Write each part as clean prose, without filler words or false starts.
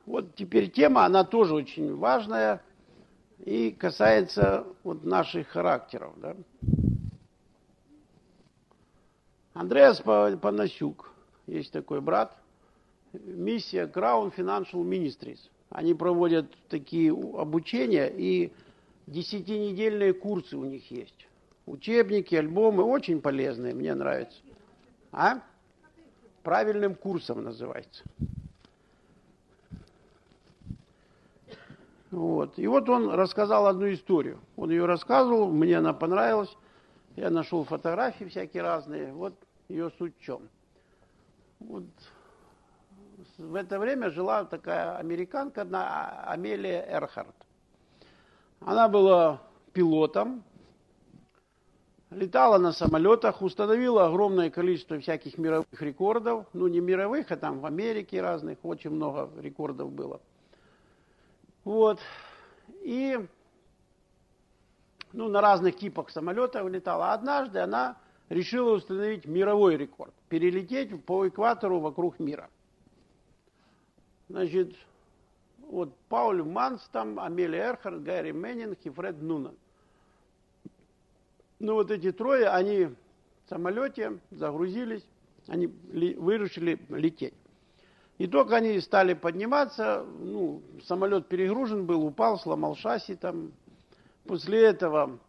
Вот теперь тема, она тоже очень важная и касается вот наших характеров. Да? Андреас Панасюк, есть такой брат, миссия Crown Financial Ministries. Они проводят такие обучения, и 10-недельные курсы у них есть. Учебники, альбомы, очень полезные, мне нравятся. А? Правильным курсом называется. Вот. И вот он рассказал одну историю. Он ее рассказывал, мне она понравилась. Я нашел фотографии всякие разные. Вот ее суть в чем. Вот. В это время жила такая американка, одна Амелия Эрхарт. Она была пилотом, летала на самолетах, установила огромное количество всяких мировых рекордов. Ну, не мировых, а там в Америке разных. Очень много рекордов было. Вот. И на разных типах самолетов летала. Однажды она решила установить мировой рекорд. Перелететь по экватору вокруг мира. Значит, вот Пауль Манс, там, Амелия Эрхарт, Гарри Меннинг и Фред Нунан. Ну, вот эти трое, они в самолете загрузились, они вырушили лететь. И только они стали подниматься, самолет перегружен был, упал, сломал шасси там. После этого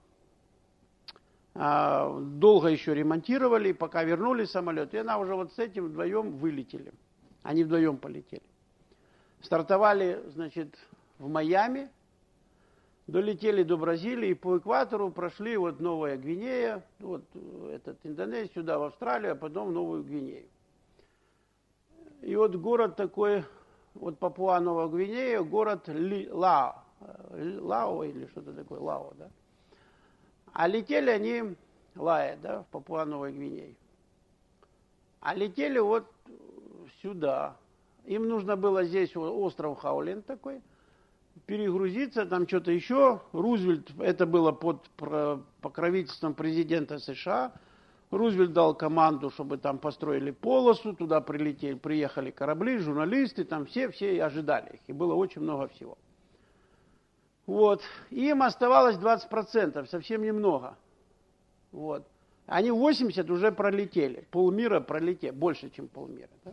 долго еще ремонтировали, пока вернули самолет. И она уже вот с этим вдвоем вылетели. Они вдвоем полетели. Стартовали, значит, в Майами, долетели до Бразилии, по экватору прошли вот Новая Гвинея, вот Индонезия, сюда в Австралию, а потом в Новую Гвинею. И вот город такой, вот Папуа-Новая Гвинея, город Лао или что-то такое, Лао, да. А летели они, Лая, да, в Папуа-Новой Гвинее. А летели вот сюда. Им нужно было здесь остров Хаулин такой, перегрузиться, там что-то еще. Рузвельт, это было под покровительством президента США. Рузвельт дал команду, чтобы там построили полосу, туда приехали корабли, журналисты, там все ожидали их. И было очень много всего. Вот. Им оставалось 20%, совсем немного. Вот. Они 80 уже пролетели. Полмира пролетели, больше, чем полмира. Да?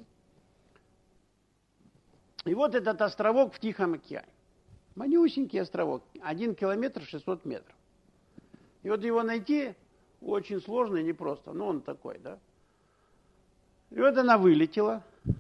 И вот этот островок в Тихом океане. Манюсенький островок. 1 километр 600 метров. И вот его найти очень сложно и непросто. Ну, он такой, да. И вот она вылетела.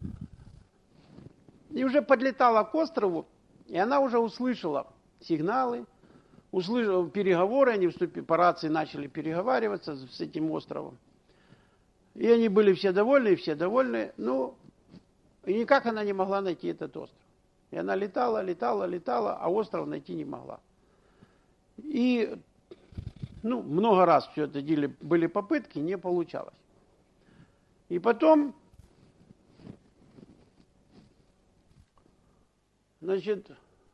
И уже подлетала к острову. И она уже услышала сигналы, услышала переговоры. Они по рации начали переговариваться с этим островом. И они были все довольны. Ну, и никак она не могла найти этот остров. И она летала, а остров найти не могла. И, много раз все это были попытки, не получалось. И потом, значит,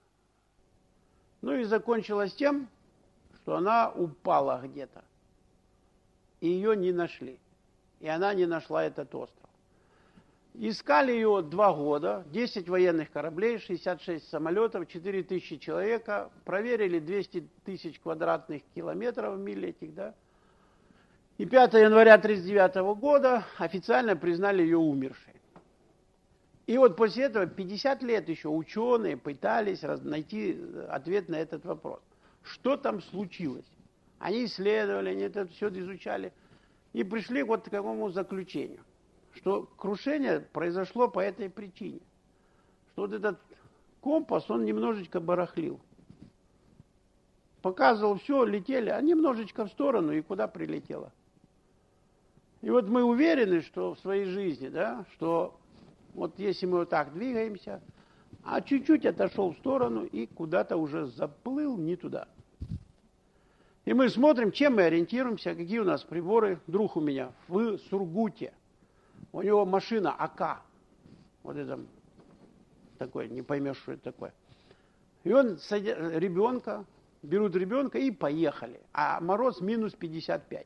и закончилось тем, что она упала где-то. И ее не нашли. И она не нашла этот остров. Искали ее 2 года, 10 военных кораблей, 66 самолетов, 4000 человека, проверили 200 тысяч квадратных километров, миль этих, да. И 5 января 1939 года официально признали ее умершей. И вот после этого 50 лет еще ученые пытались найти ответ на этот вопрос. Что там случилось? Они исследовали, они это все изучали и пришли вот к такому заключению, что крушение произошло по этой причине. Что вот этот компас, он немножечко барахлил. Показывал все, летели, а немножечко в сторону, и куда прилетело. И вот мы уверены, что в своей жизни, да, что вот если мы вот так двигаемся, а чуть-чуть отошел в сторону и куда-то уже заплыл не туда. И мы смотрим, чем мы ориентируемся, какие у нас приборы. Друг у меня в Сургуте. У него машина АК. Вот это такое, не поймешь, что это такое. И он берут ребенка и поехали. А мороз минус 55.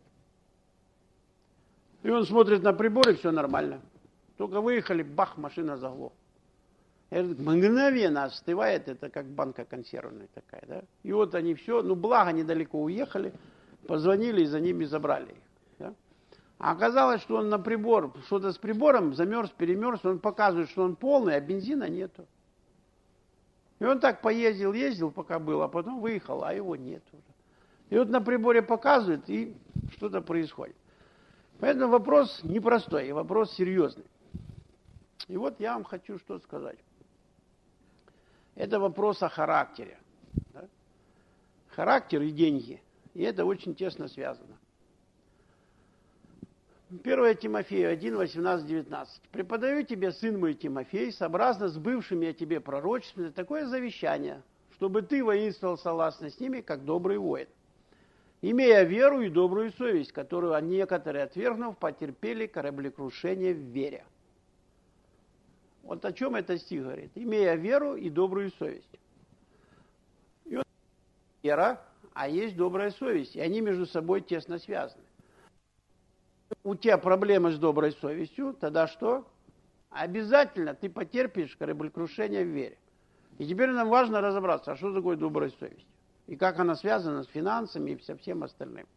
И он смотрит на приборы, все нормально. Только выехали, бах, машина заглохла. Мгновенно остывает, это как банка консервная такая, да. И вот они все, ну благо недалеко уехали, позвонили и за ними забрали их. Да? А оказалось, что он на прибор, что-то с прибором замерз, перемерз, он показывает, что он полный, а бензина нету. И он так ездил, пока был, а потом выехал, а его нет уже. И вот на приборе показывает, и что-то происходит. Поэтому вопрос непростой, вопрос серьезный. И вот я вам хочу что сказать. Это вопрос о характере. Да? Характер и деньги. И это очень тесно связано. 1 Тимофею 1, 18, 19. «Преподаю тебе, сын мой Тимофей, сообразно с бывшими о тебе пророчествами, такое завещание, чтобы ты воинствовал согласно с ними, как добрый воин, имея веру и добрую совесть, которую некоторые, отвергнув, потерпели кораблекрушение в вере». Вот о чем этот стих говорит. Имея веру и добрую совесть. И вот вера, а есть добрая совесть. И они между собой тесно связаны. У тебя проблемы с доброй совестью, тогда что? Обязательно ты потерпишь кораблекрушение в вере. И теперь нам важно разобраться, а что такое добрая совесть? И как она связана с финансами и со всем остальным.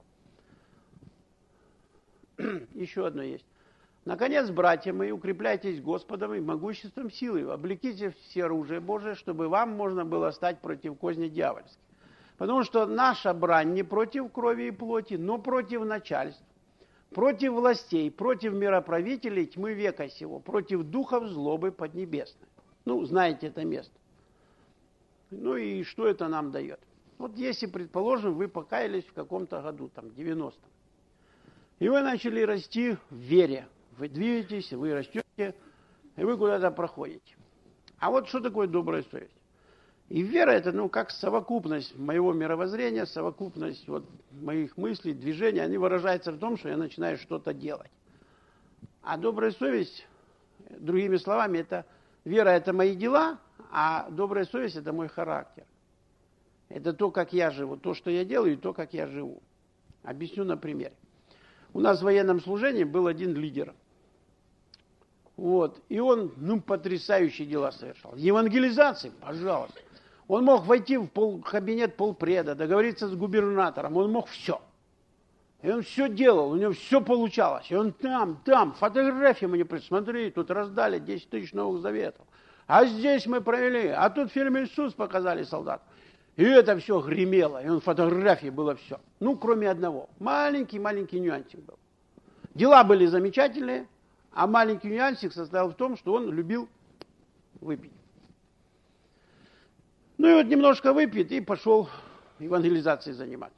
Еще одно есть. Наконец, братья мои, укрепляйтесь Господом и могуществом силы, облеките все оружие Божие, чтобы вам можно было стать против козни дьявольских. Потому что наша брань не против крови и плоти, но против начальств, против властей, против мироправителей тьмы века сего, против духов злобы поднебесной. Ну, знаете это место. Ну и что это нам дает? Вот если, предположим, вы покаялись в каком-то году, там, 90-м, и вы начали расти в вере, вы двигаетесь, вы растете, и вы куда-то проходите. А вот что такое добрая совесть? И вера это, ну, как совокупность моего мировоззрения, совокупность вот моих мыслей, движений, они выражаются в том, что я начинаю что-то делать. А добрая совесть, другими словами, это вера это мои дела, а добрая совесть это мой характер. Это то, как я живу, то, что я делаю, и то, как я живу. Объясню на примере. У нас в военном служении был один лидер. Вот. И он, ну, потрясающие дела совершал. Евангелизации, пожалуйста. Он мог войти в кабинет полпреда, договориться с губернатором, он мог все. И он все делал, у него все получалось. И он там, фотографии мне смотри, тут раздали 10 тысяч Новых Заветов. А здесь мы провели, а тут фильм «Иисус» показали солдат. И это все гремело, и он фотографии было все. Ну, кроме одного. Маленький нюансик был. Дела были замечательные, а маленький нюансик состоял в том, что он любил выпить. Ну и вот немножко выпьет и пошел евангелизацией заниматься.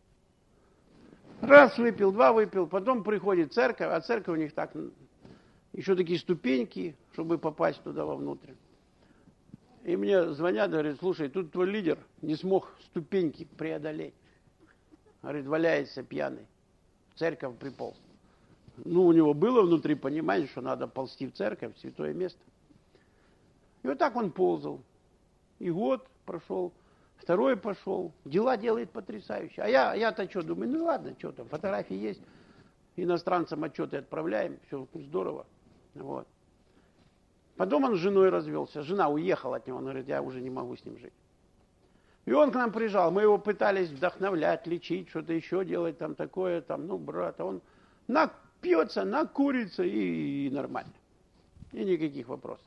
Раз выпил, два выпил, потом приходит церковь, а церковь у них так, еще такие ступеньки, чтобы попасть туда вовнутрь. И мне звонят, говорят, слушай, тут твой лидер не смог ступеньки преодолеть. Говорит, валяется пьяный. В церковь приполз. Ну, у него было внутри понимание, что надо ползти в церковь, в святое место. И вот так он ползал. И год прошел, второй пошел. Дела делает потрясающе. А я-то что, думаю, ну ладно, что там, фотографии есть. Иностранцам отчеты отправляем, все здорово. Вот. Потом он с женой развелся. Жена уехала от него, он говорит, я уже не могу с ним жить. И он к нам приезжал, мы его пытались вдохновлять, лечить, что-то еще делать, там такое, там, ну, брат, а он напьется, накурится и нормально. И никаких вопросов.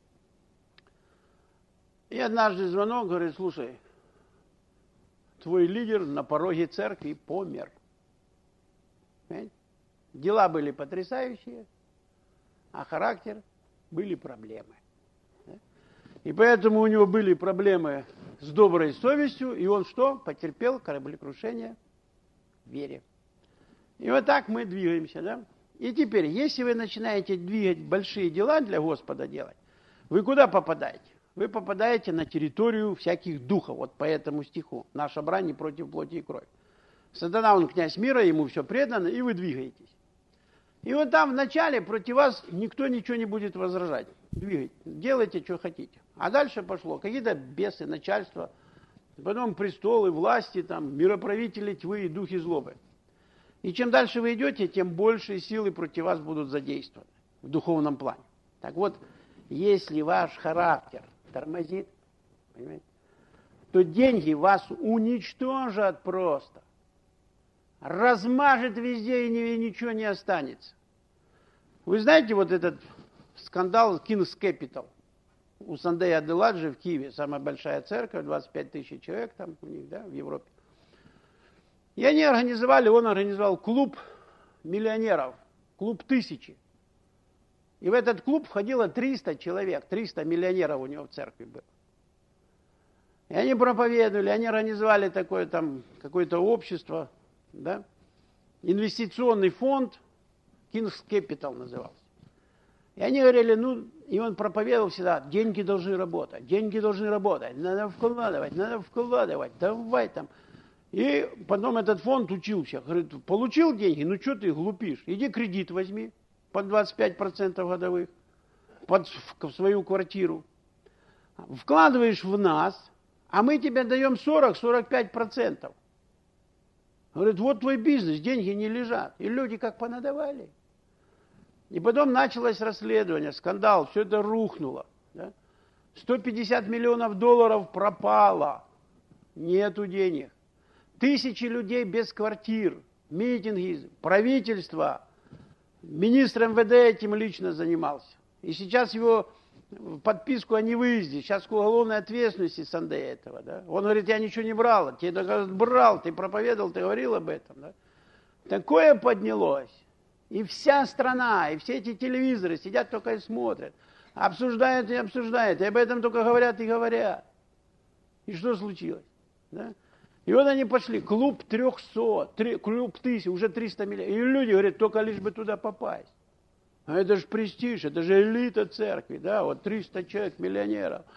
И однажды звонок, говорит, слушай, твой лидер на пороге церкви помер. Понимаете? Дела были потрясающие, а характер были проблемы. И поэтому у него были проблемы с доброй совестью, и он что? Потерпел кораблекрушение в вере. И вот так мы двигаемся, да? И теперь, если вы начинаете двигать большие дела для Господа делать, вы куда попадаете? Вы попадаете на территорию всяких духов, вот по этому стиху. Наша брань не против плоти и крови. Сатана, он князь мира, ему все предано, и вы двигаетесь. И вот там вначале против вас никто ничего не будет возражать. Двигайте, делайте, что хотите. А дальше пошло какие-то бесы, начальство, потом престолы, власти, там, мироправители тьмы и духи злобы. И чем дальше вы идете, тем больше силы против вас будут задействованы в духовном плане. Так вот, Если ваш характер тормозит, понимаете, то деньги вас уничтожат просто. Размажет везде и ничего не останется. Вы знаете вот этот скандал King's Capital? У Сандея Аделаджи в Киеве, самая большая церковь, 25 тысяч человек там у них, да, в Европе. И он организовал клуб миллионеров, клуб 1000. И в этот клуб входило 300 человек, 300 миллионеров у него в церкви было. И они проповедовали, они организовали такое там, какое-то общество, да, инвестиционный фонд, King's Capital назывался. И они говорили, и он проповедовал всегда, деньги должны работать, надо вкладывать, давай там. И потом этот фонд учился, говорит, получил деньги, что ты глупишь, иди кредит возьми под 25% годовых, в свою квартиру, вкладываешь в нас, а мы тебе даем 40-45%. Говорит, вот твой бизнес, деньги не лежат. И люди как понадавали. И потом началось расследование, скандал, все это рухнуло. Да? 150 миллионов долларов пропало. Нету денег. Тысячи людей без квартир. Митинги, правительство. Министр МВД этим лично занимался. И сейчас его подписку о невыезде, сейчас к уголовной ответственности Сандея этого. Да? Он говорит, я ничего не брал. Тебе говорят, брал, ты проповедовал, ты говорил об этом. Да? Такое поднялось. И вся страна, и все эти телевизоры сидят только и смотрят. Обсуждают и обсуждают. И об этом только говорят и говорят. И что случилось? Да? И вот они пошли. Клуб 300, клуб 1000, уже 300 миллионов. И люди говорят, только лишь бы туда попасть. А это же престиж, это же элита церкви. Да? Вот 300 человек, миллионеров.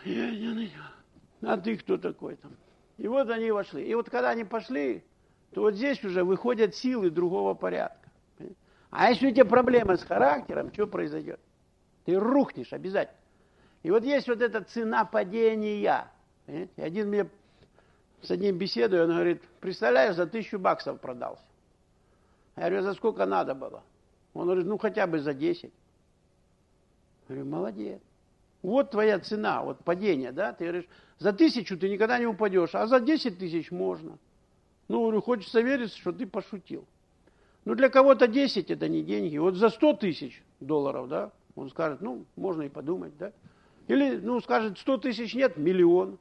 А ты кто такой там? И вот они вошли. И вот когда они пошли, то вот здесь уже выходят силы другого порядка. А если у тебя проблема с характером, что произойдет? Ты рухнешь обязательно. И вот есть вот эта цена падения. Понимаете? Один мне с одним беседую, он говорит, представляешь, за $1000 продался. Я говорю, за сколько надо было? Он говорит, хотя бы за 10. Я говорю, молодец. Вот твоя цена, вот падение, да? Ты говоришь, за 1000 ты никогда не упадешь, а за 10 000 можно. Говорю, хочется верить, что ты пошутил. Для кого-то 10 это не деньги. Вот за 100 000 $, да, он скажет, можно и подумать, да. Или, скажет, 100 000 нет, 1 000 000.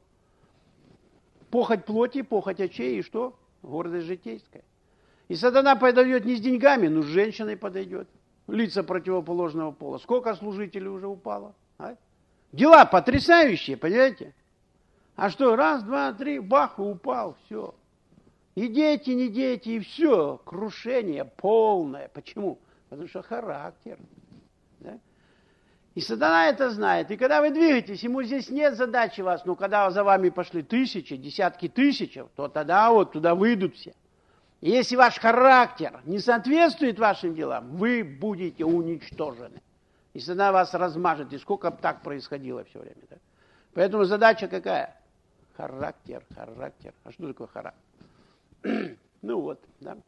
Похоть плоти, похоть очей и что? Гордость житейская. И сатана подойдет не с деньгами, но с женщиной подойдет. Лица противоположного пола. Сколько служителей уже упало? А? Дела потрясающие, понимаете? А что, раз, два, три, бах, и упал, все. И дети, не дети, и все, крушение полное. Почему? Потому что характер. Да? И сатана это знает. И когда вы двигаетесь, ему здесь нет задачи вас, когда за вами пошли тысячи, десятки тысяч, то тогда вот туда выйдут все. И если ваш характер не соответствует вашим делам, вы будете уничтожены. И сатана вас размажет. И сколько так происходило все время. Да? Поэтому задача какая? Характер. А что такое характер? Да.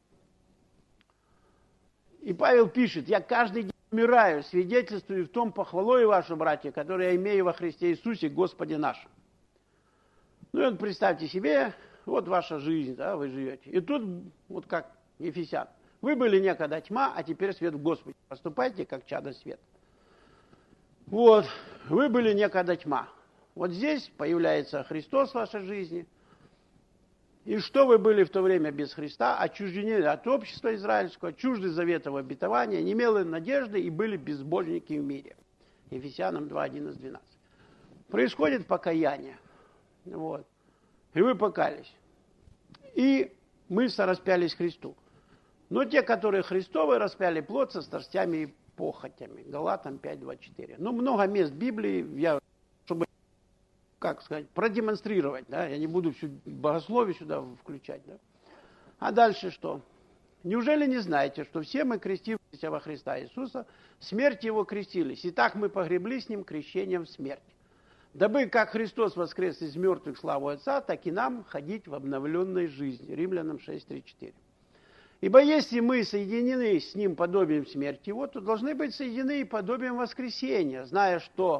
И Павел пишет, я каждый день умираю, свидетельствую в том похвалою вашу, братья, которую я имею во Христе Иисусе, Господе нашем. И вот представьте себе, вот ваша жизнь, да, вы живете. И тут, вот как Ефесян, вы были некогда тьма, а теперь свет в Господе. Поступайте, как чадо света. Вот, вы были некогда тьма. Вот здесь появляется Христос в вашей жизни. И что вы были в то время без Христа, отчуждены от общества израильского, чужды заветов обетования, не имели надежды и были безбожники в мире. Ефесянам 2, 11, 12. Происходит покаяние. Вот. И вы покаялись. И мы сораспялись Христу. Но те, которые Христовы, распяли плоть со страстями и похотями. Галатам 5, 24. Много мест Библии, чтобы продемонстрировать, да, я не буду всю богословие сюда включать, да. А дальше что? Неужели не знаете, что все мы, крестившиеся во Христа Иисуса, смерть Его крестились, и так мы погребли с Ним крещением в смерть, дабы, как Христос воскрес из мертвых славу Отца, так и нам ходить в обновленной жизни. Римлянам 6, 3, 4. Ибо если мы соединены с Ним подобием смерти Его, то должны быть соединены и подобием воскресения, зная, что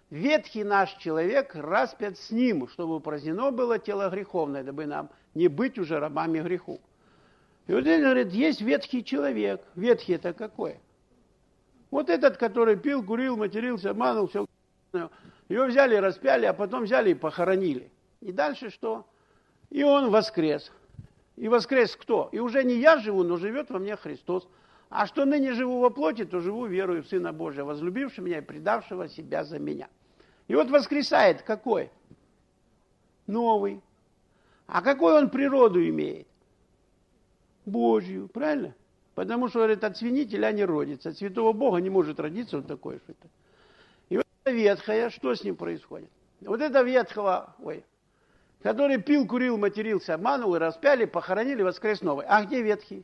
ветхий наш человек распят с ним, чтобы упразднено было тело греховное, дабы нам не быть уже рабами греху. И вот здесь говорит, есть ветхий человек. Ветхий это какой? Вот этот, который пил, курил, матерился, обманул, все. Его взяли, распяли, а потом взяли и похоронили. И дальше что? И он воскрес. И воскрес кто? И уже не я живу, но живет во мне Христос. А что ныне живу во плоти, то живу верою в Сына Божия, возлюбившего меня и предавшего себя за меня. И вот воскресает какой? Новый. А какую он природу имеет? Божью, правильно? Потому что, говорит, от свинителя не родится. От святого Бога не может родиться вот такое что-то. И вот это ветхое, что с ним происходит? Вот это ветхого, который пил, курил, матерился, обманул, и распяли, похоронили, воскрес новый. А где ветхий?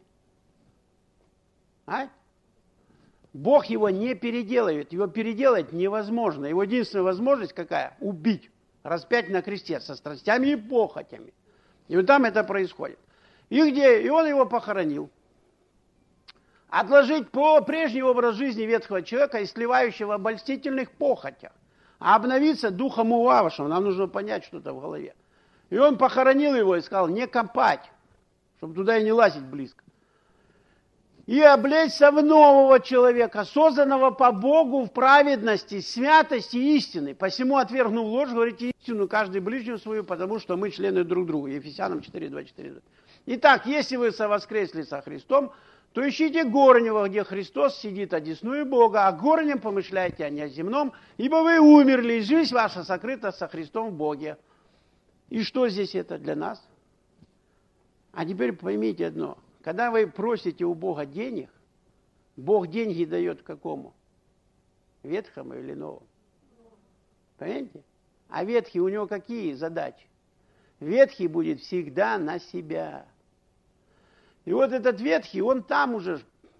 А? Бог его не переделывает. Его переделать невозможно. Его единственная возможность какая? Убить. Распять на кресте со страстями и похотями. И вот там это происходит. И где? И он его похоронил. Отложить прежний образ жизни ветхого человека и сливающего в обольстительных похотях. А обновиться духом увавшим. Нам нужно понять что-то в голове. И он похоронил его и сказал, не копать, чтобы туда и не лазить близко. И облечься в нового человека, созданного по Богу в праведности, святости и истины. Посему, отвергнув ложь, говорите истину каждый ближнему свою, потому что мы члены друг друга. Ефесянам 4:24. Итак, если вы совоскресли со Христом, то ищите горнего, где Христос сидит одесную Бога, а горнем помышляйте, а не о земном, ибо вы умерли, и жизнь ваша сокрыта со Христом в Боге. И что здесь это для нас? А теперь поймите одно. Когда вы просите у Бога денег, Бог деньги дает какому? Ветхому или новому? Понимаете? А ветхий у него какие задачи? Ветхий будет всегда на себя. И вот этот ветхий, он там уже,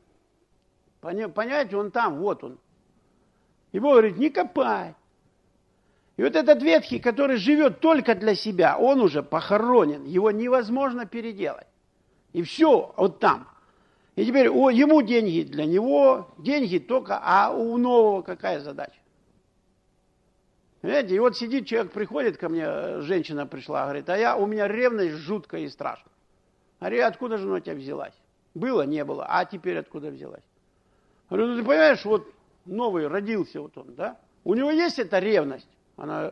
понимаете, он там, вот он. И Бог говорит, не копай. И вот этот ветхий, который живет только для себя, он уже похоронен, его невозможно переделать. И все, вот там. И теперь ему деньги для него, деньги только, а у нового какая задача? Понимаете, и вот сидит человек, приходит ко мне, женщина пришла, говорит, у меня ревность жуткая и страшная. Говорю, откуда же она у тебя взялась? Было, не было, а теперь откуда взялась? Говорю, ну ты понимаешь, вот новый родился вот он, да? У него есть эта ревность? Она,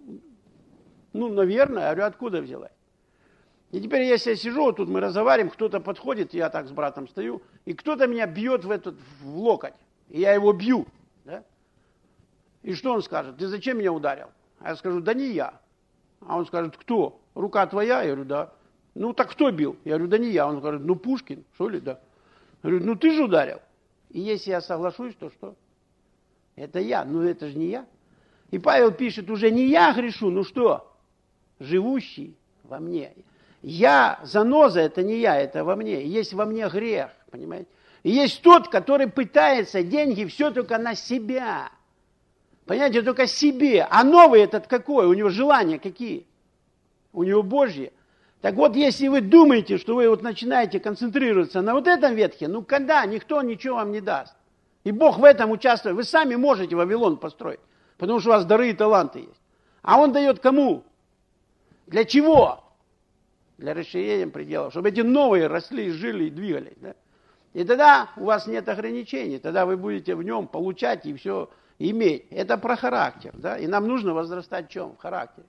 наверное, я говорю, откуда взялась? И теперь, если я сижу, вот тут мы разговариваем, кто-то подходит, я так с братом стою, и кто-то меня бьет в локоть, и я его бью, да? И что он скажет? Ты зачем меня ударил? А я скажу, да не я. А он скажет, кто? Рука твоя? Я говорю, да. Ну так кто бил? Я говорю, да не я. Он говорит, Пушкин, что ли, да. Я говорю, ты же ударил. И если я соглашусь, то что? Это я, это же не я. И Павел пишет, уже не я грешу, что? Живущий во мне. Я, заноза, это не я, это во мне. Есть во мне грех, понимаете? И есть тот, который пытается деньги все только на себя. Понимаете, только себе. А новый этот какой? У него желания какие? У него Божьи. Так вот, если вы думаете, что вы вот начинаете концентрироваться на вот этом ветхе, когда? Никто ничего вам не даст. И Бог в этом участвует. Вы сами можете Вавилон построить, потому что у вас дары и таланты есть. А Он дает кому? Для чего? Для расширения пределов, чтобы эти новые росли, жили и двигались. Да? И тогда у вас нет ограничений, тогда вы будете в нем получать и все иметь. Это про характер. Да? И нам нужно возрастать в чем? В характере.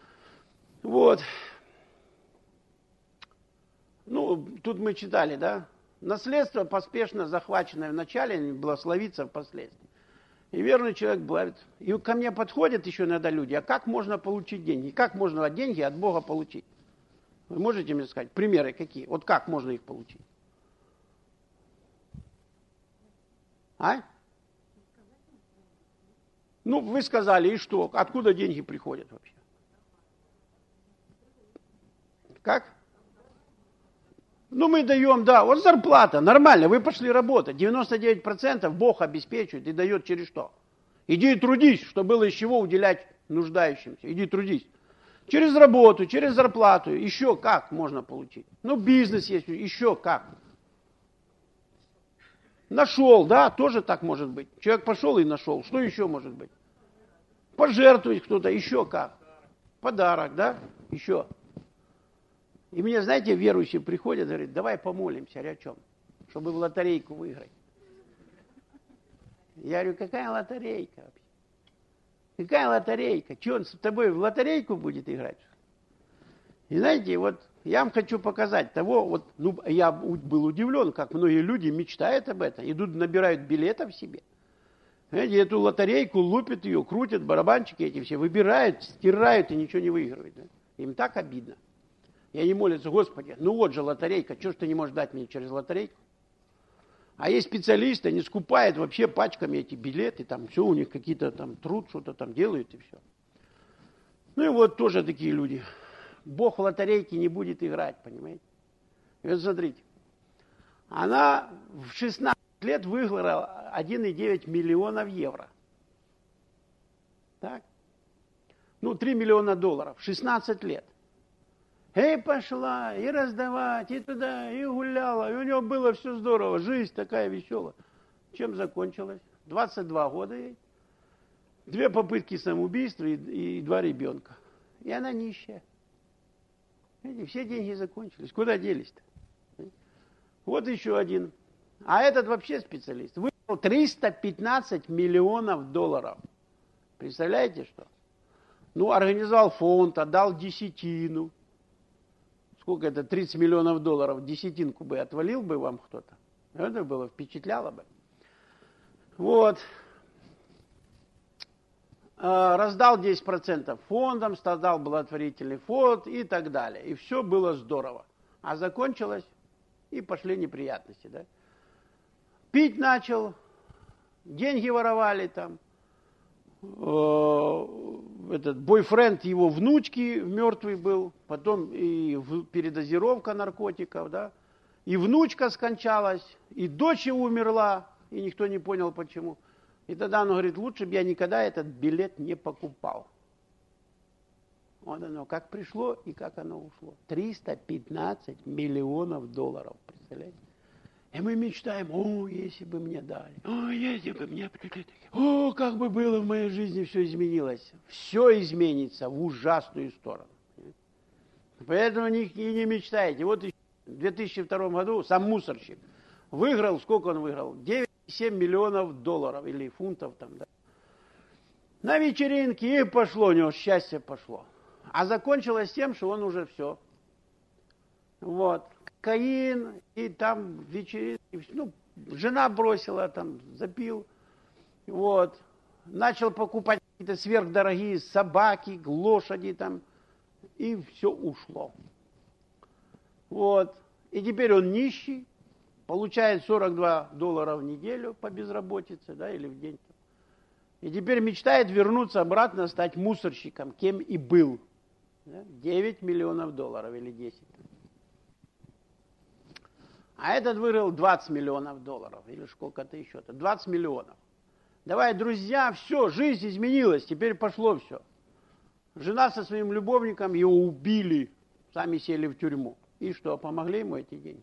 Вот. Тут мы читали, да? Наследство, поспешно захваченное вначале, не благословится впоследствии. И верный человек говорит, и ко мне подходят еще иногда люди, а как можно получить деньги? Как можно деньги от Бога получить? Вы можете мне сказать, примеры какие? Вот как можно их получить? А? Вы сказали, и что? Откуда деньги приходят вообще? Как? Мы даем, да, вот зарплата, нормально, вы пошли работать, 99% Бог обеспечивает и дает через что? Иди и трудись, чтобы было из чего уделять нуждающимся, иди трудись. Через работу, через зарплату, еще как можно получить? Бизнес есть, еще как? Нашел, да, тоже так может быть. Человек пошел и нашел, что еще может быть? пожертвовать кто-то, еще как. Подарок, да? Еще. И мне, знаете, верующие приходят, говорят, давай помолимся, о чем? Чтобы в лотерейку выиграть. Я говорю, какая лотерейка вообще? Какая лотерейка? Че, он с тобой в лотерейку будет играть? И знаете, вот я вам хочу показать того, вот, ну, я был удивлен, как многие люди мечтают об этом, идут, набирают билетов себе. Знаете, эту лотерейку лупят ее, крутят, барабанчики эти все, выбирают, стирают и ничего не выигрывают. Да? Им так обидно. И они молятся, Господи, ну вот же лотерейка, что ж ты не можешь дать мне через лотерейку? А есть специалисты, они скупают вообще пачками эти билеты, там все у них какие-то там труд, что-то там делают и все. Ну и вот тоже такие люди. Бог в лотерейке не будет играть, понимаете? И вот смотрите, она в 16 лет выиграла 1,9 миллионов евро. Так? Ну, 3 миллиона долларов, 16 лет. И пошла, и раздавать, и туда, и гуляла. И у нее было все здорово, жизнь такая веселая. Чем закончилась? 22 года ей. 2 попытки самоубийства и 2 ребенка. И она нищая. Видите, все деньги закончились. Куда делись-то? Вот еще один. А этот вообще специалист. Выиграл 315 миллионов долларов. Представляете, что? Ну, организовал фонд, отдал десятину. Сколько это? 30 миллионов долларов. Десятинку бы отвалил бы вам кто-то. Это было, впечатляло бы. Вот. Раздал 10% фондам, создал благотворительный фонд и так далее. И все было здорово. А закончилось, и пошли неприятности. Да? Пить начал, деньги воровали там. Этот бойфренд его внучки мертвый был, потом и передозировка наркотиков, да, и внучка скончалась, и дочь его умерла, и никто не понял почему. И тогда он говорит, лучше бы я никогда этот билет не покупал. Вот оно, как пришло и как оно ушло. 315 миллионов долларов, представляете? И мы мечтаем, о, если бы мне дали, о, если бы мне... О, как бы было в моей жизни, все изменилось. Все изменится в ужасную сторону. Поэтому и не мечтайте. Вот в 2002 году сам мусорщик выиграл, сколько он выиграл? 9,7 миллионов долларов или фунтов там, да. На вечеринке и пошло, у него счастье пошло. А закончилось тем, что он уже все. Вот. Кокаин, и там вечеринки, ну, жена бросила, там, запил, вот, начал покупать какие-то сверхдорогие собаки, лошади там, и все ушло. Вот, и теперь он нищий, получает $42 в неделю по безработице, да, или в день. И теперь мечтает вернуться обратно, стать мусорщиком, кем и был. Да? 9 миллионов долларов или 10. А этот выиграл 20 миллионов долларов, или сколько-то еще-то, 20 миллионов. Давай, друзья, все, жизнь изменилась, теперь пошло все. Жена со своим любовником его убили, сами сели в тюрьму. И что, помогли ему эти деньги?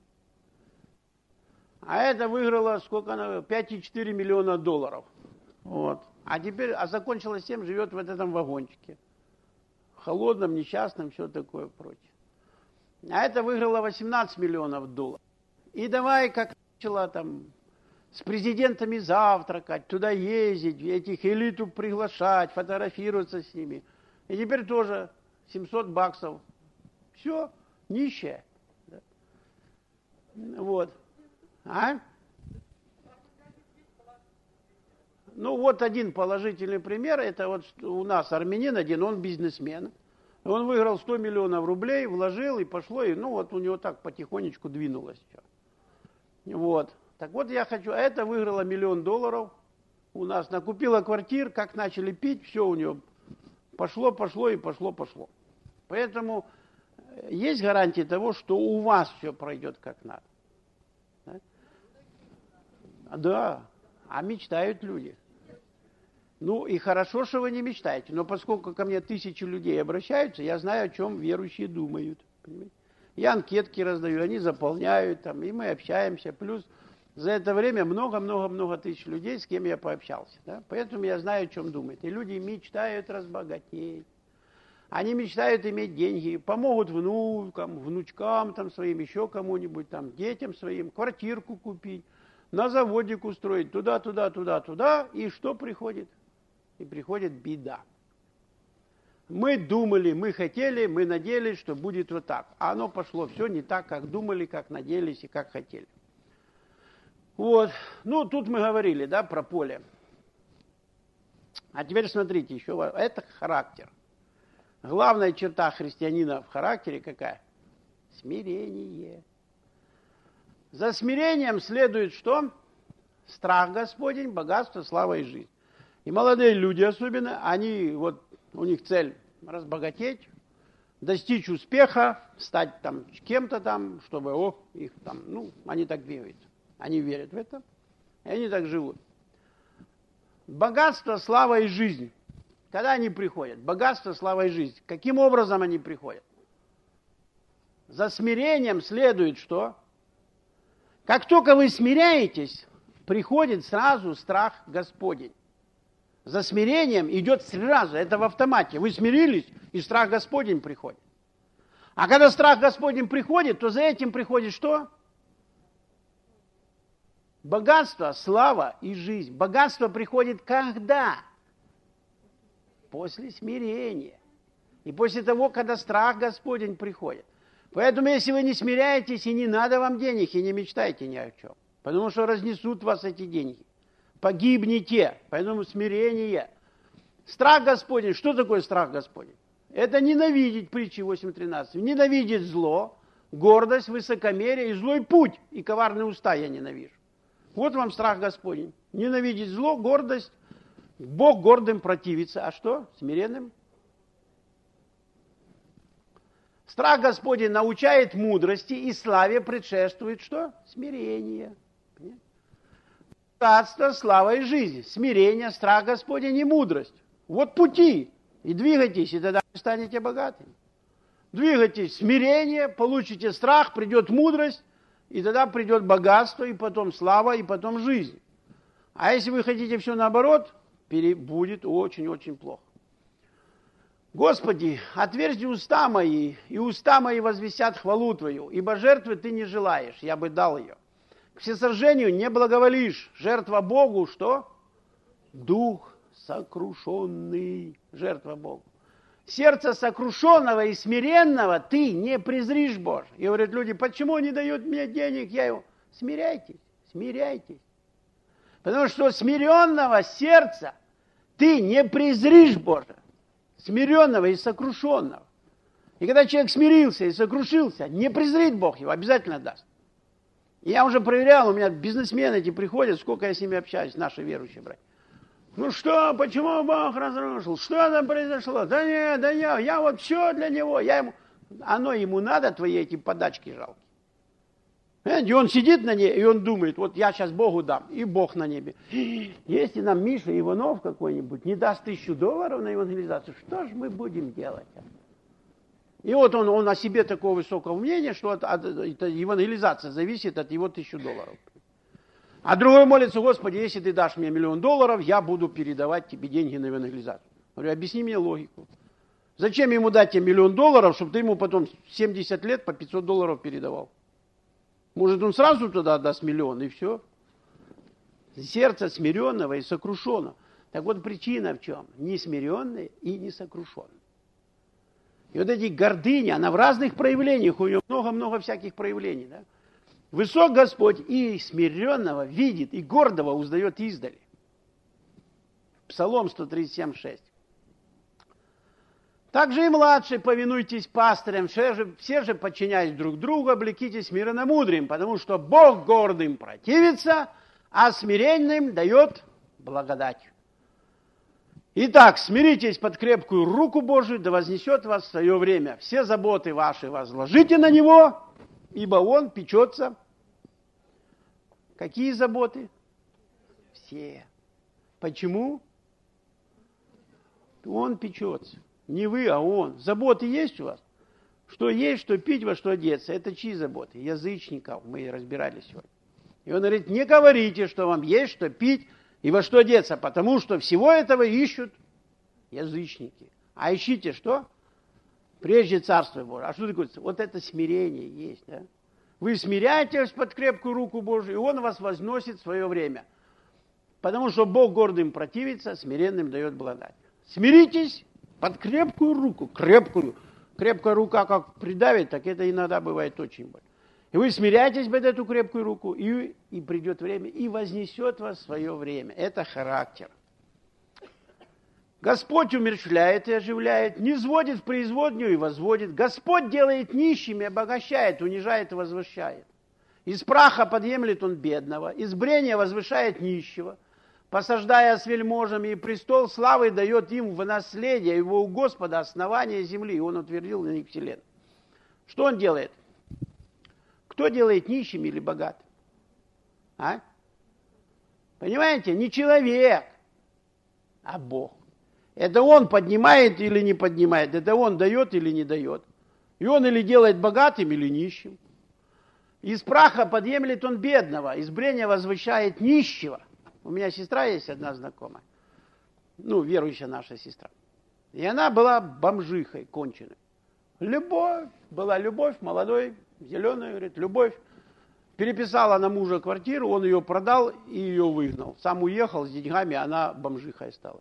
А это выиграло, сколько она, 5,4 миллиона долларов. Вот. А теперь, закончилось тем, живет в этом вагончике. Холодном, несчастном, все такое прочее. А это выиграло 18 миллионов долларов. И давай, как начала там, с президентами завтракать, туда ездить, этих элиту приглашать, фотографироваться с ними. И теперь тоже $700. Все, нищая. Да. Вот. А? Ну, вот один положительный пример. Это вот у нас армянин один, он бизнесмен. Он выиграл 100 миллионов рублей, вложил и пошло, и ну вот у него так потихонечку двинулось все. Вот. Так вот я хочу, а это выиграла $1 миллион у нас, накупила квартир, как начали пить, все у нее пошло и пошло. Поэтому есть гарантия того, что у вас все пройдет как надо. Да? Да, а мечтают люди. Ну и хорошо, что вы не мечтаете, но поскольку ко мне 1000 людей обращаются, я знаю, о чем верующие думают. Понимаете? Я анкетки раздаю, они заполняют, там, и мы общаемся. Плюс за это время много-много-много тысяч людей, с кем я пообщался. Да? Поэтому я знаю, о чем думает. И люди мечтают разбогатеть. Они мечтают иметь деньги, помогут внукам, внучкам там, своим, еще кому-нибудь, там, детям своим, квартирку купить, на заводик устроить, туда. И что приходит? И приходит беда. Мы думали, мы хотели, мы надеялись, что будет вот так. А оно пошло все не так, как думали, как надеялись и как хотели. Вот. Ну, тут мы говорили, да, про поле. А теперь смотрите, еще это характер. Главная черта христианина в характере какая? Смирение. За смирением следует что? Страх Господень, богатство, слава и жизнь. И молодые люди особенно, они вот, у них цель разбогатеть, достичь успеха, стать там кем-то там, чтобы, их там, ну, они так верят. Они верят в это, и они так живут. Богатство, слава и жизнь. Когда они приходят? Богатство, слава и жизнь. Каким образом они приходят? За смирением следует что? Как только вы смиряетесь, приходит сразу страх Господень. За смирением идет сразу, это в автомате. Вы смирились, и страх Господень приходит. А когда страх Господень приходит, то за этим приходит что? Богатство, слава и жизнь. Богатство приходит когда? После смирения. И после того, когда страх Господень приходит. Поэтому, если вы не смиряетесь, и не надо вам денег, и не мечтайте ни о чем. Потому что разнесут вас эти деньги. Погибнете. Поэтому смирение. Страх Господень. Что такое страх Господень? Это ненавидеть, притчи 8.13. Ненавидеть зло, гордость, высокомерие и злой путь. И коварные уста я ненавижу. Вот вам страх Господень. Ненавидеть зло, гордость. Бог гордым противится. А что? Смиренным. Страх Господень научает мудрости, и славе предшествует что? Смирение. Богатство, слава и жизнь. Смирение, страх Господень и мудрость. Вот пути. И двигайтесь, и тогда вы станете богатыми. Двигайтесь, смирение, получите страх, придет мудрость, и тогда придет богатство, и потом слава, и потом жизнь. А если вы хотите все наоборот, будет очень-очень плохо. Господи, отверзи уста мои, и уста мои возвестят хвалу Твою, ибо жертвы Ты не желаешь, я бы дал ее. К всесожжению не благоволишь, жертва Богу, что? Дух сокрушенный, жертва Богу. Сердце сокрушенного и смиренного Ты не презришь, Боже. И говорят люди, почему не дают мне денег? Я его, смиряйтесь, смиряйтесь. Потому что смиренного сердца Ты не презришь, Боже. Смиренного и сокрушенного. И когда человек смирился и сокрушился, не презрит Бог его, обязательно даст. Я уже проверял, у меня бизнесмены эти приходят, сколько я с ними общаюсь, наши верующие братья. Ну что, почему Бог разрушил? Что там произошло? Да нет, я вот все для него. Оно ему надо, твои эти подачки жалкие. И он сидит на ней, и он думает, вот я сейчас Богу дам, и Бог на небе. Если нам Миша Иванов какой-нибудь не даст $1000 на евангелизацию, что же мы будем делать? И вот он о себе такого высокого мнения, что евангелизация зависит от его $1000. А другой молится, Господи, если ты дашь мне $1 миллион, я буду передавать тебе деньги на евангелизацию. Говорю, объясни мне логику. Зачем ему дать тебе $1 миллион, чтобы ты ему потом 70 лет по $500 передавал? Может, он сразу туда даст $1 миллион, и все. Сердце смиренного и сокрушенного. Так вот, причина в чем? Не смиренные и не сокрушенные. И вот эти гордыни, она в разных проявлениях, у нее много-много всяких проявлений. Да? Высок Господь и смиренного видит, и гордого узнает издали. Псалом 137:6. Также и младшие повинуйтесь пастырям, все же подчиняясь друг другу, облекитесь мирно-мудрым, потому что Бог гордым противится, а смиренным дает благодать. Итак, смиритесь под крепкую руку Божию, да вознесет вас в свое время. Все заботы ваши возложите на Него, ибо Он печется. Какие заботы? Все. Почему? Он печется. Не вы, а Он. Заботы есть у вас? Что есть, что пить, во что одеться. Это чьи заботы? Язычников. Мы разбирались сегодня. И он говорит, не говорите, что вам есть, что пить и во что одеться, потому что всего этого ищут язычники. А ищите что? Прежде Царство Божие. А что такое? Вот это смирение есть, да? Вы смиряетесь под крепкую руку Божию, и Он вас возносит в свое время. Потому что Бог гордым противится, смиренным дает благодать. Смиритесь под крепкую руку, крепкую. Крепкая рука как придавит, так это иногда бывает очень больно. И вы смиряетесь под эту крепкую руку, и придет время, и вознесет вас в свое время. Это характер. Господь умерщвляет и оживляет, низводит в производнюю и возводит. Господь делает нищими, обогащает, унижает и возвышает. Из праха подъемлет он бедного, из брения возвышает нищего, посаждая с вельможами, и престол славы дает им в наследие, его у Господа основание земли, и он утвердил на них вселенную. Что он делает? Кто делает нищими или богатым? А? Понимаете, не человек, а Бог. Это Он поднимает или не поднимает, это Он дает или не дает. И Он или делает богатым, или нищим. Из праха подъемлет Он бедного, из брения возвышает нищего. У меня сестра есть одна знакомая, верующая наша сестра. И она была бомжихой конченой. Была любовь, молодой, зеленая, говорит, любовь. Переписала на мужа квартиру, он ее продал и ее выгнал. Сам уехал с деньгами, она бомжихой осталась.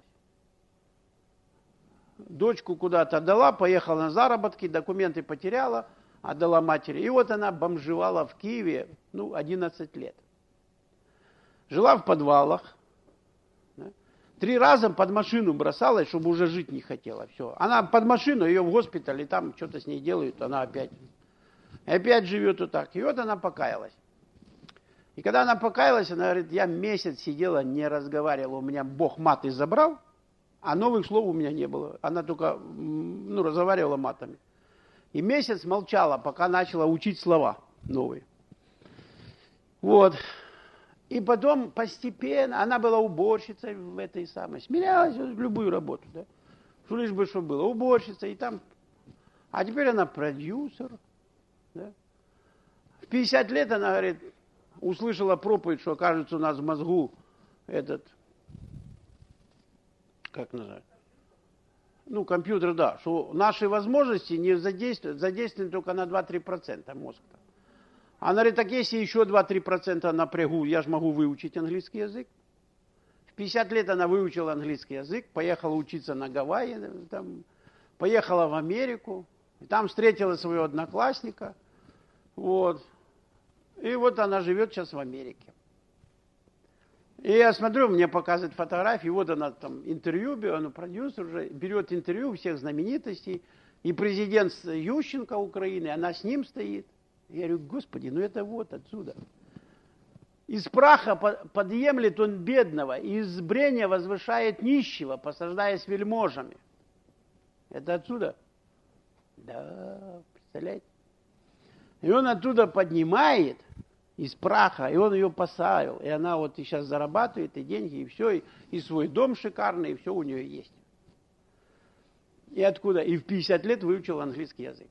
Дочку куда-то отдала, поехала на заработки, документы потеряла, отдала матери. И вот она бомжевала в Киеве, 11 лет. Жила в подвалах. 3 раза под машину бросалась, чтобы уже жить не хотела. Все. Она под машину, ее в госпитале, там что-то с ней делают, она опять живет вот так. И вот она покаялась. И когда она покаялась, она говорит, я месяц сидела, не разговаривала, у меня Бог маты забрал, а новых слов у меня не было. Она только, разговаривала матами. И месяц молчала, пока начала учить слова новые. Вот. И потом постепенно, она была уборщицей в этой самой, смирялась в любую работу, да. Что лишь бы что было, уборщица, и там. А теперь она продюсер, да. В 50 лет она, говорит, услышала проповедь, что, кажется, у нас в мозгу как называется? Компьютер, да, что наши возможности не задействованы только на 2-3% мозга. Она говорит, так если еще 2-3% напрягу, я же могу выучить английский язык. В 50 лет она выучила английский язык, поехала учиться на Гавайи, поехала в Америку, и там встретила своего одноклассника. Вот. И вот она живет сейчас в Америке. И я смотрю, мне показывают фотографии, вот она там интервью, она продюсер уже, берет интервью у всех знаменитостей, и президент Ющенко Украины, она с ним стоит. Я говорю, Господи, это вот отсюда. Из праха подъемлет он бедного, и из брения возвышает нищего, посаждаясь вельможами. Это отсюда? Да, представляете? И он оттуда поднимает из праха, и он ее посадил. И она вот и сейчас зарабатывает, и деньги, и все, и свой дом шикарный, и все у нее есть. И откуда? И в 50 лет выучил английский язык.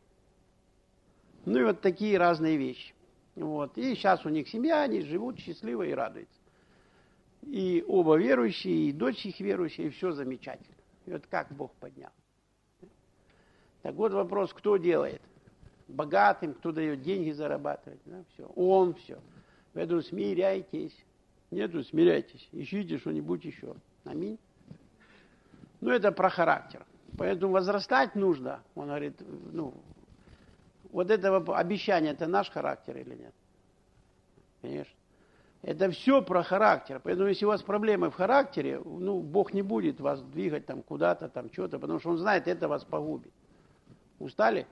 И вот такие разные вещи. Вот. И сейчас у них семья, они живут счастливо и радуются. И оба верующие, и дочь их верующая, и все замечательно. И вот как Бог поднял. Так вот вопрос, кто делает? Богатым, кто дает деньги зарабатывать. Да, все. Он все. Поэтому смиряйтесь. Нету, смиряйтесь. Ищите что-нибудь еще. Аминь. Это про характер. Поэтому возрастать нужно. Он говорит, вот это обещание, это наш характер или нет? Конечно. Это все про характер. Поэтому если у вас проблемы в характере, Бог не будет вас двигать там куда-то, там что-то, потому что Он знает, это вас погубит. Устали?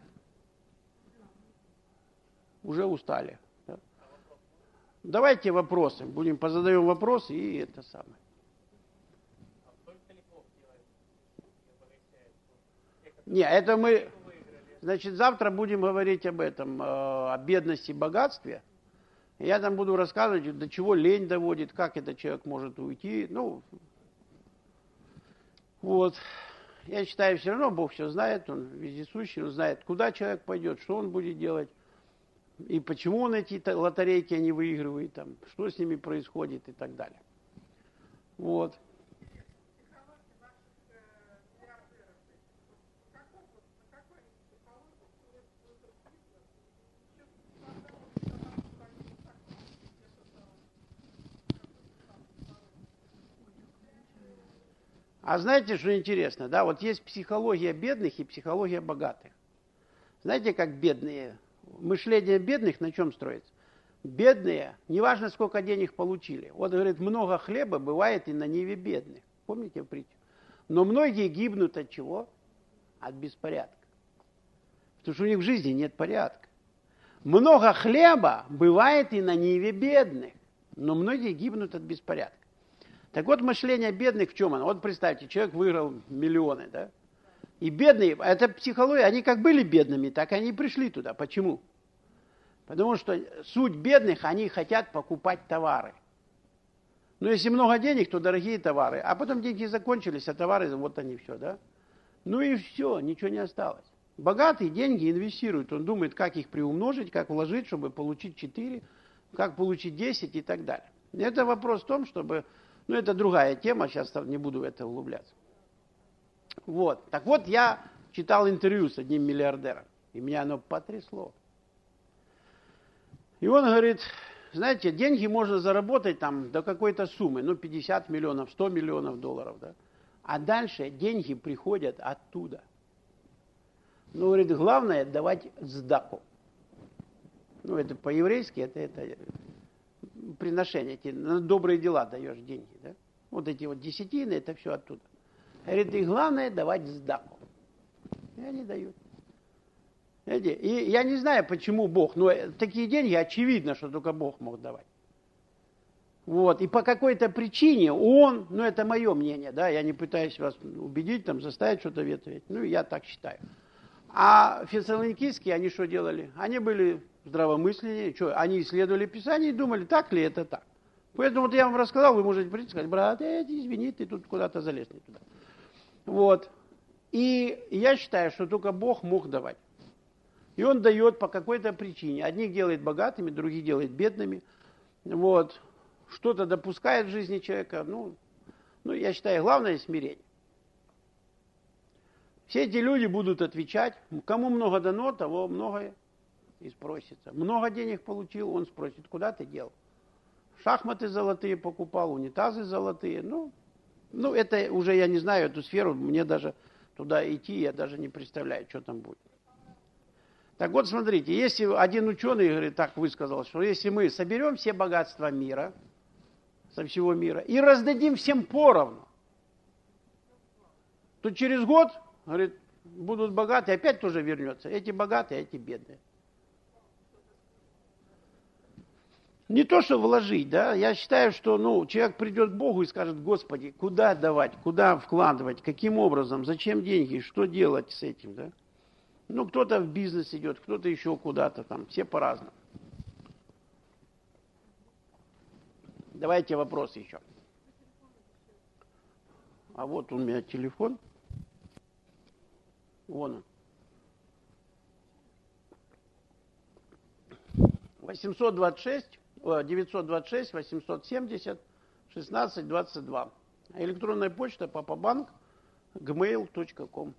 Уже устали. Да? Давайте вопросы. Позадаем вопросы и это самое. Не, это мы... Значит, завтра будем говорить об этом, о бедности и богатстве. Я там буду рассказывать, до чего лень доводит, как этот человек может уйти. Вот. Я считаю, все равно Бог все знает, Он вездесущий, Он знает, куда человек пойдет, что он будет делать. и почему он эти лотерейки не выигрывает, там, что с ними происходит и так далее. Вот. А знаете, что интересно, да, вот есть психология бедных и психология богатых. Знаете, как бедные, мышление бедных на чем строится? Бедные, неважно, сколько денег получили. Вот, говорит, много хлеба бывает и на ниве бедных. Помните притчу? Но многие гибнут от чего? От беспорядка. Потому что у них в жизни нет порядка. Много хлеба бывает и на ниве бедных. Но многие гибнут от беспорядка. Так вот, мышление бедных в чем оно? Вот представьте, человек выиграл миллионы, да? И бедные, это психология, они как были бедными, так они и пришли туда. Почему? Потому что суть бедных, они хотят покупать товары. Но если много денег, то дорогие товары. А потом деньги закончились, а товары, вот они все, да? Ну и все, ничего не осталось. Богатый деньги инвестирует, он думает, как их приумножить, как вложить, чтобы получить 4, как получить 10 и так далее. Это вопрос в том, чтобы... Ну, это другая тема, сейчас не буду в это углубляться. Вот. Так вот, я читал интервью с одним миллиардером, и меня оно потрясло. И он говорит, знаете, деньги можно заработать там до какой-то суммы, ну, 50 миллионов, 100 миллионов долларов, да? А дальше деньги приходят оттуда. Ну, говорит, главное давать сдаку. Ну, это по-еврейски, это приношение, эти на добрые дела даешь деньги, да? Вот эти вот десятины, это все оттуда. Говорит, и главное давать сдаку. И они дают. Знаете, и я не знаю, почему Бог, но такие деньги очевидно, что только Бог мог давать. Вот, и по какой-то причине он, ну это мое мнение, да, я не пытаюсь вас убедить, там, заставить что-то ветрить, ну я так считаю. А фессалоникийские, они что делали? Они были здравомысленнее, что, они исследовали Писание и думали, так ли это так. Поэтому вот я вам рассказал, вы можете прийти и сказать, брат, извини, ты тут куда-то залез не туда. Вот. И я считаю, что только Бог мог давать. И Он дает по какой-то причине. Одних делает богатыми, других делает бедными. Вот. Что-то допускает в жизни человека. Ну, я считаю, главное смирение. Все эти люди будут отвечать. Кому много дано, того многое и спросится. Много денег получил, он спросит, куда ты дел? Шахматы золотые покупал, унитазы золотые. Ну, это уже я не знаю эту сферу, мне даже туда идти, я даже не представляю, что там будет. Так вот, смотрите, если один ученый, говорит, так высказал, что если мы соберем все богатства мира, со всего мира, и раздадим всем поровну, то через год, говорит, будут богатые, опять тоже вернется. Эти богатые, эти бедные. Не то, что вложить, да, я считаю, что, человек придет к Богу и скажет, Господи, куда давать, куда вкладывать, каким образом, зачем деньги, что делать с этим, да. Кто-то в бизнес идет, кто-то еще куда-то там, все по-разному. Давайте вопрос еще. А вот у меня телефон. Вон он. 926 870 16 22. Электронная почта papabank@gmail.com.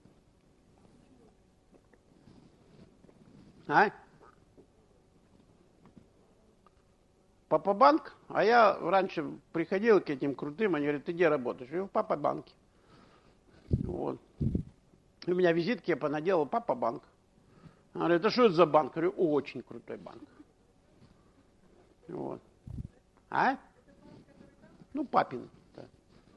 Папа-банк? А я раньше приходил к этим крутым, они говорят, ты где работаешь? Я в Папа-банке. Вот. У меня визитки я понаделал, Папа-банк. Она говорит, а что это за банк? Я говорю, очень крутой банк. Вот. Папин. Да.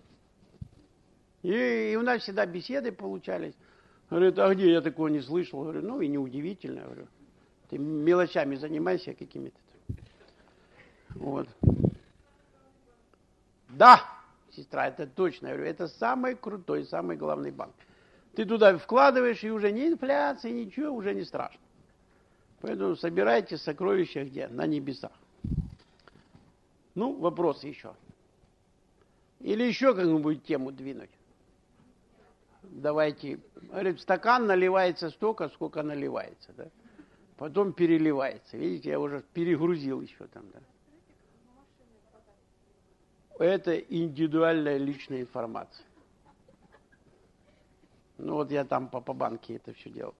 И у нас всегда беседы получались. Говорит, а где я такого не слышал? Говорю, и неудивительно. Говорю, ты мелочами занимайся какими-то. Вот. Да, сестра, это точно. Я говорю, это самый крутой, самый главный банк. Ты туда вкладываешь, и уже ни инфляции, ничего, уже не страшно. Поэтому собирайте сокровища где? На небесах. Вопросы еще. Или еще какую-нибудь тему двинуть? Давайте. Говорит, в стакан наливается столько, сколько наливается. Да? потом переливается. Видите, я уже перегрузил еще там, да. Это индивидуальная личная информация. Ну вот я там по банке это все делал.